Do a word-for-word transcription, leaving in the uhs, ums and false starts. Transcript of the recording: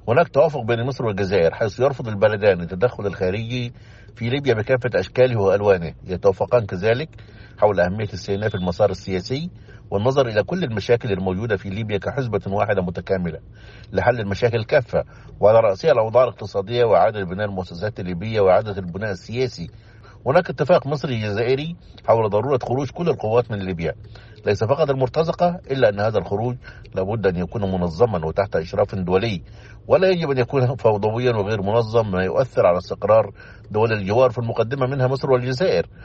هناك توافق بين مصر والجزائر، حيث يرفض البلدان التدخل الخارجي في ليبيا بكافة أشكاله وألوانه. يتوافقان كذلك حول أهمية استئناف المسار السياسي والنظر إلى كل المشاكل الموجودة في ليبيا كحزبة واحدة متكاملة لحل المشاكل كافة، وعلى رأسها الأوضاع الاقتصادية وإعادة بناء المؤسسات الليبية وإعادة البناء السياسي. هناك اتفاق مصري جزائري حول ضرورة خروج كل القوات من ليبيا، ليس فقط المرتزقة، إلا أن هذا الخروج لابد أن يكون منظما وتحت إشراف دولي، ولا يجب أن يكون فوضويا وغير منظم ما يؤثر على استقرار دول الجوار، في المقدمة منها مصر والجزائر.